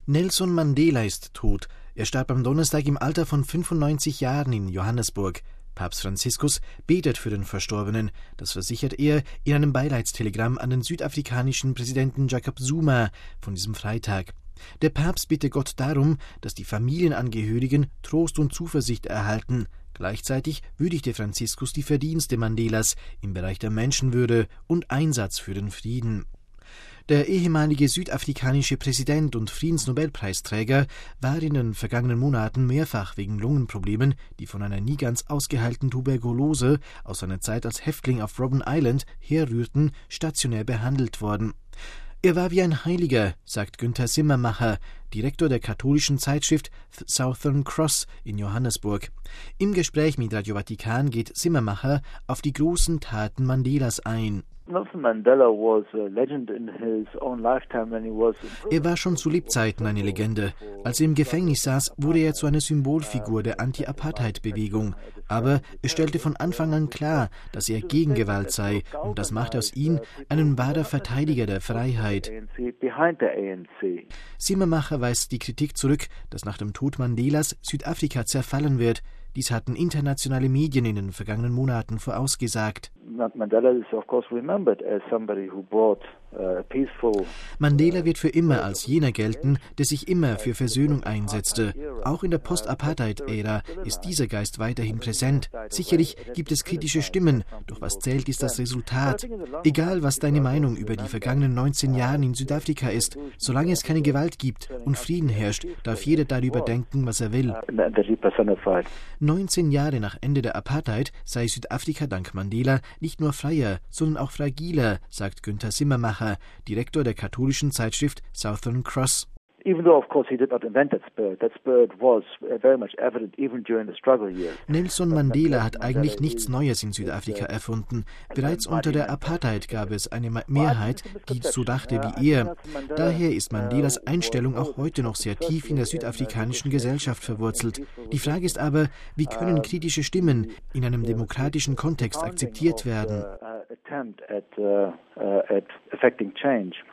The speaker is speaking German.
Nelson Mandela ist tot. Er starb am Donnerstag im Alter von 95 Jahren in Johannesburg. Papst Franziskus betet für den Verstorbenen. Das versichert er in einem Beileidstelegramm an den südafrikanischen Präsidenten Jacob Zuma von diesem Freitag. Der Papst bitte Gott darum, dass die Familienangehörigen Trost und Zuversicht erhalten. Gleichzeitig würdigte Franziskus die Verdienste Mandelas im Bereich der Menschenwürde und Einsatz für den Frieden. Der ehemalige südafrikanische Präsident und Friedensnobelpreisträger war in den vergangenen Monaten mehrfach wegen Lungenproblemen, die von einer nie ganz ausgeheilten Tuberkulose aus seiner Zeit als Häftling auf Robben Island herrührten, stationär behandelt worden. Er war wie ein Heiliger, sagt Günther Simmermacher, Direktor der katholischen Zeitschrift Southern Cross in Johannesburg. Im Gespräch mit Radio Vatikan geht Simmermacher auf die großen Taten Mandelas ein. Er war schon zu Lebzeiten eine Legende. Als er im Gefängnis saß, wurde er zu einer Symbolfigur der Anti-Apartheid-Bewegung. Aber es stellte von Anfang an klar, dass er gegen Gewalt sei, und das machte aus ihm einen wahren Verteidiger der Freiheit. Simmermacher weist die Kritik zurück, dass nach dem Tod Mandelas Südafrika zerfallen wird. Dies hatten internationale Medien in den vergangenen Monaten vorausgesagt. Mandela wird für immer als jener gelten, der sich immer für Versöhnung einsetzte. Auch in der Post-Apartheid-Ära ist dieser Geist weiterhin präsent. Sicherlich gibt es kritische Stimmen, doch was zählt, ist das Resultat. Egal, was deine Meinung über die vergangenen 19 Jahre in Südafrika ist, solange es keine Gewalt gibt und Frieden herrscht, darf jeder darüber denken, was er will. 19 Jahre nach Ende der Apartheid sei Südafrika dank Mandela nicht nur freier, sondern auch fragiler, sagt Günther Simmermacher, Direktor der katholischen Zeitschrift Southern Cross. Nelson Mandela hat eigentlich nichts Neues in Südafrika erfunden. Bereits unter der Apartheid gab es eine Mehrheit, die so dachte wie er. Daher ist Mandelas Einstellung auch heute noch sehr tief in der südafrikanischen Gesellschaft verwurzelt. Die Frage ist aber, wie können kritische Stimmen in einem demokratischen Kontext akzeptiert werden?